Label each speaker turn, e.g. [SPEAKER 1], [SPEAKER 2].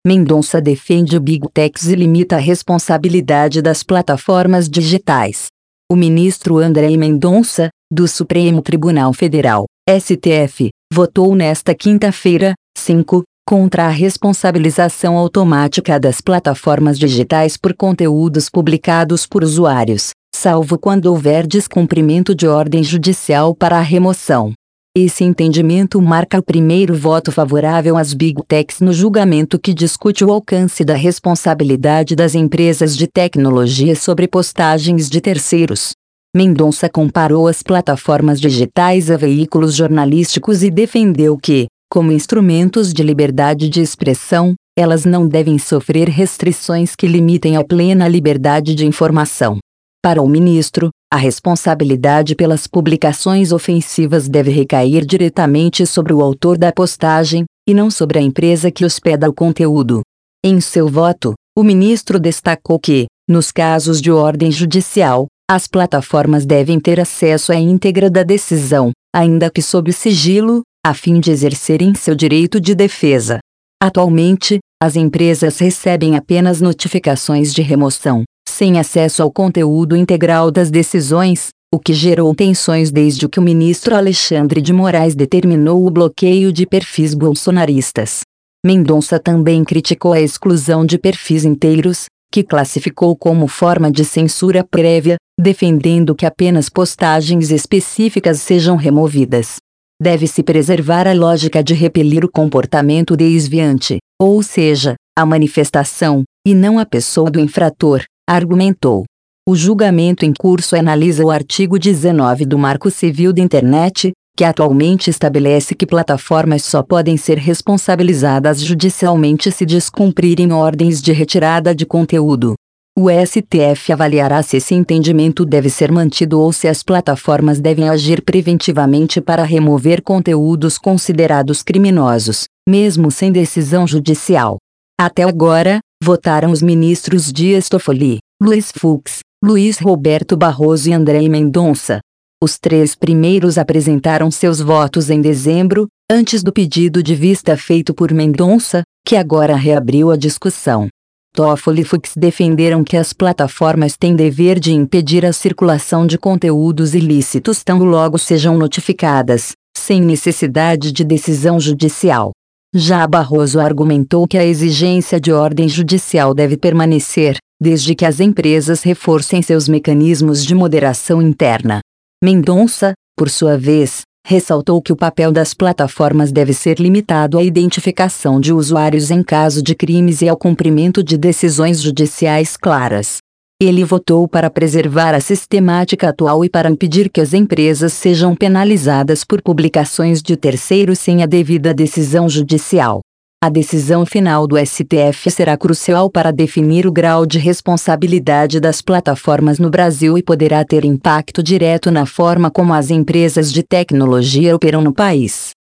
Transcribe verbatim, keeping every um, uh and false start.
[SPEAKER 1] Mendonça defende Big Techs e limita a responsabilidade das plataformas digitais. O ministro André Mendonça, do Supremo Tribunal Federal, S T F, votou nesta quinta-feira, cinco, contra a responsabilização automática das plataformas digitais por conteúdos publicados por usuários, salvo quando houver descumprimento de ordem judicial para a remoção. Esse entendimento marca o primeiro voto favorável às Big Techs no julgamento que discute o alcance da responsabilidade das empresas de tecnologia sobre postagens de terceiros. Mendonça comparou as plataformas digitais a veículos jornalísticos e defendeu que, como instrumentos de liberdade de expressão, elas não devem sofrer restrições que limitem a plena liberdade de informação. Para o ministro, a responsabilidade pelas publicações ofensivas deve recair diretamente sobre o autor da postagem, e não sobre a empresa que hospeda o conteúdo. Em seu voto, o ministro destacou que, nos casos de ordem judicial, as plataformas devem ter acesso à íntegra da decisão, ainda que sob sigilo, a fim de exercerem seu direito de defesa. Atualmente, as empresas recebem apenas notificações de remoção, sem acesso ao conteúdo integral das decisões, o que gerou tensões desde que o ministro Alexandre de Moraes determinou o bloqueio de perfis bolsonaristas. Mendonça também criticou a exclusão de perfis inteiros, que classificou como forma de censura prévia, defendendo que apenas postagens específicas sejam removidas. Deve-se preservar a lógica de repelir o comportamento desviante, ou seja, a manifestação, e não a pessoa do infrator, argumentou. O julgamento em curso analisa o artigo dezenove do Marco Civil da Internet, que atualmente estabelece que plataformas só podem ser responsabilizadas judicialmente se descumprirem ordens de retirada de conteúdo. O S T F avaliará se esse entendimento deve ser mantido ou se as plataformas devem agir preventivamente para remover conteúdos considerados criminosos, mesmo sem decisão judicial. Até agora, votaram os ministros Dias Toffoli, Luiz Fux, Luiz Roberto Barroso e André Mendonça. Os três primeiros apresentaram seus votos em dezembro, antes do pedido de vista feito por Mendonça, que agora reabriu a discussão. Toffoli e Fux defenderam que as plataformas têm dever de impedir a circulação de conteúdos ilícitos tão logo sejam notificadas, sem necessidade de decisão judicial. Já Barroso argumentou que a exigência de ordem judicial deve permanecer, desde que as empresas reforcem seus mecanismos de moderação interna. Mendonça, por sua vez, ressaltou que o papel das plataformas deve ser limitado à identificação de usuários em caso de crimes e ao cumprimento de decisões judiciais claras. Ele votou para preservar a sistemática atual e para impedir que as empresas sejam penalizadas por publicações de terceiros sem a devida decisão judicial. A decisão final do S T F será crucial para definir o grau de responsabilidade das plataformas no Brasil e poderá ter impacto direto na forma como as empresas de tecnologia operam no país.